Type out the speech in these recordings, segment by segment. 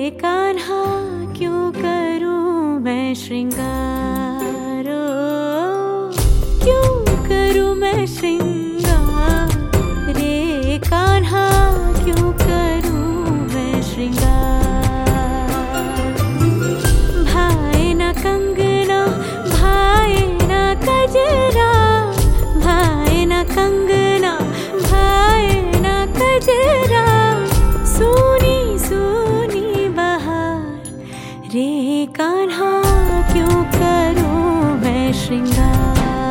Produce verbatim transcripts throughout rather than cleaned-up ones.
कान्हा क्यों करूं मैं श्रृंगार, क्यों करूं मैं श्रृंगार, रे कान्हा क्यों करूं मैं श्रृंगार। भाए ना कंगना भाए ना कजरा, भाए ना कंगना भाए ना कजरा, सोनी सोनी बहार, रे कान्हा क्यों करूं मैं श्रृंगार।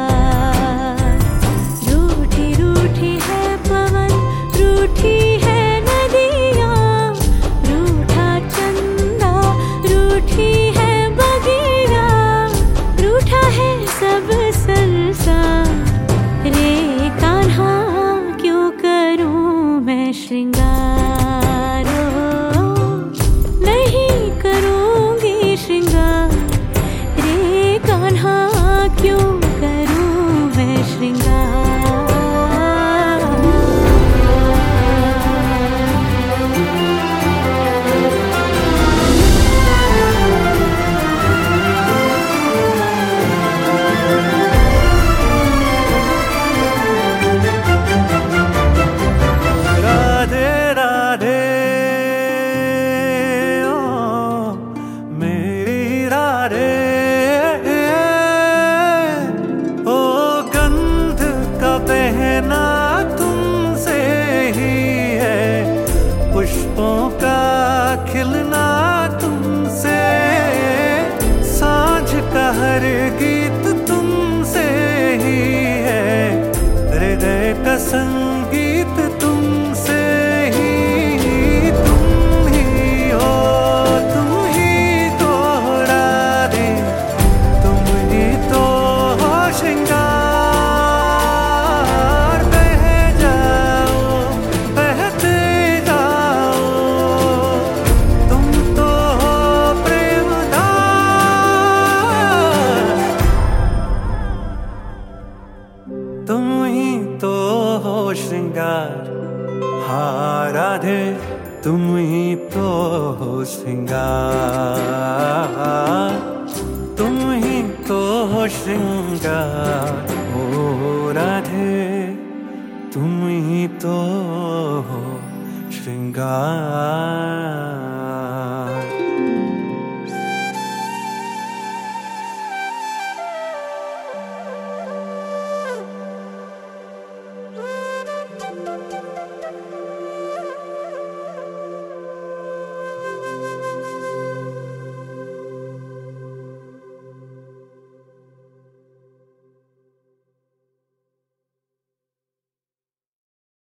रूठी रूठी है पवन रूठी है नदियाँ, रूठा चंदा रूठी है बगिया, रूठा है सब संसार, रे कान्हा क्यों करूं मैं श्रृंगार। नहीं करूंगी श्रृंगार, रे कान्हा क्यों करूं मैं श्रृंगार। पुष्पों का खिलना तुमसे, सांझ का हर गीत तुमसे ही है, हृदय का संगीत तुमसे ही। तुम ही हो तुम ही तो राधे, तुम ही तो हो श्रृंगार। बह जाओ बहते तुम ही तो हो श्रृंगार, हाँ राधे तुम ही तो हो श्रृंगार, तुम ही तो हो श्रृंगार, ओ राधे तुम ही तो हो श्रृंगार।